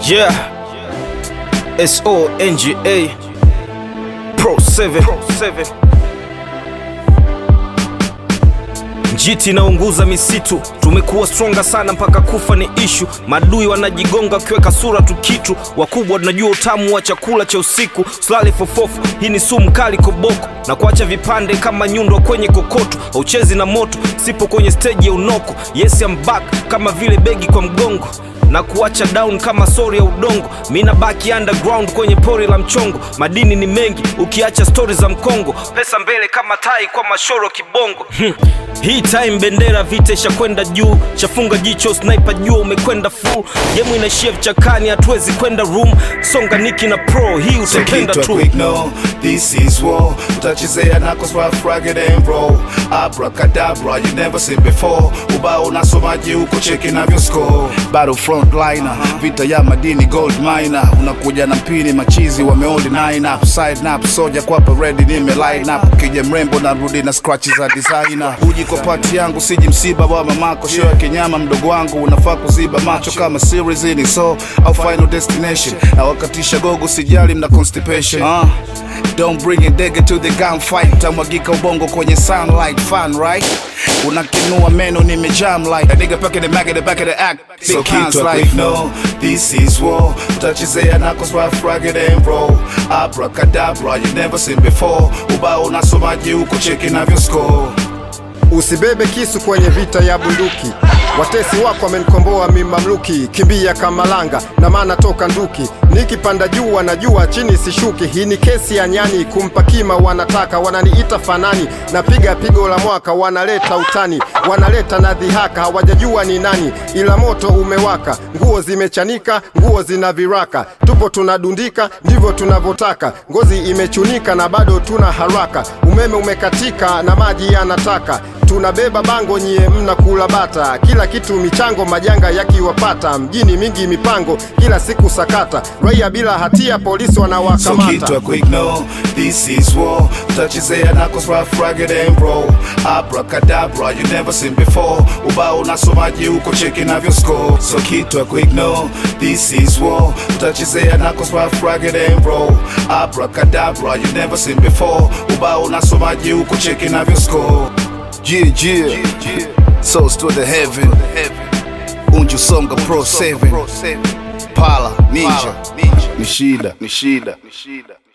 Yeah, SONGA Pro 7 Njiti naunguza misitu, tumekuwa stronga sana mpaka kufa ni issue. Madui wanajigonga kiweka sura tukitu, wakubwa tunajua utamu wa chakula cha usiku. Slali fofofu, hii ni sumu kali koboko, na kuacha vipande kama nyundo kwenye kokoto. Hauchezi na moto, sipo kwenye stage ya unoko. Yes I'm back, kama vile begi kwa mgongo, na kuacha down kama sori ya udongo. Mina baki underground kwenye pori la mchongo. Madini ni mengi, ukiacha story za mkongo. Pesa mbele kama tai kwa mashoro kibongo. Hii time bendera vita isha kwenda juu. Chafunga jicho sniper juu umekwenda full. Game inaishia vichakani hatuwezi kwenda room. Songa Niki na Pro, hii utakenda tu. Quick no, this is war. Utachezea knuckles rough, rugged and roll. Abracadabra, you never seen before. Ubao unasomaji uko cheki na vyo score. Battlefront liner, vita ya madini gold miner. Unakuja na mpini machizi wameondi 9 up. Side up, soja kwa parade nime line up. Kija mrembo na rudi na scratches za designer. Uji kwa party yangu siji msiba wa mamako. Show ya kinyama mdogo wangu unafaa kuziba macho kama series ini so au final destination. Na wakatisha gogo sijali mna constipation. Don't bring a dagger to the gunfight. Tamwagika ubongo kwenye sunlight, fun right? Unakinua meno nimejam like a nigga packing the mag in the back of the act. So keep to quick no, this is war. Utachezea knuckles rough, rugged and roll. Abracadabra, you never seen before. Ubao unasomaji uko cheki na vyo score. Usibebe kisu kwenye vita ya bunduki. Watesi wako wamenikomboa mimamluki. Kimbia kama langa na maana toka nduki. Nikipanda juu wanajua chini sishuki. Hii ni kesi ya nyani kumpa kima wanataka. Wananiita fanani napiga pigo la mwaka. Wanaleta utani, wanaleta na dhihaka. Hawajajua ni nani ila moto umewaka. Nguo zimechanika, nguo zina viraka. Tupo tunadundika, ndivyo tunavotaka. Ngozi imechunika na bado tuna haraka. Umeme umekatika na maji yanataka. Tunabeba bango nyie mna kula bata. Kila kitu michango majanga yakiwapata. Mjini mingi mipango kila siku sakata. Raia bila hatia polisi wanawakamata. So keep to a quick no, this is war. Utachezea knuckles rough, rugged and roll. Abracadabra, you never seen before. Ubao unasomaji uko cheki na vyo score. So keep to a quick no, this is war. Utachezea knuckles rough, rugged and roll. Abracadabra, you never seen before. Ubao unasomaji uko cheki na vyo score. Yeah. Souls to the heaven. Unju Songa Pro 7. Pala Ninja. Nishida.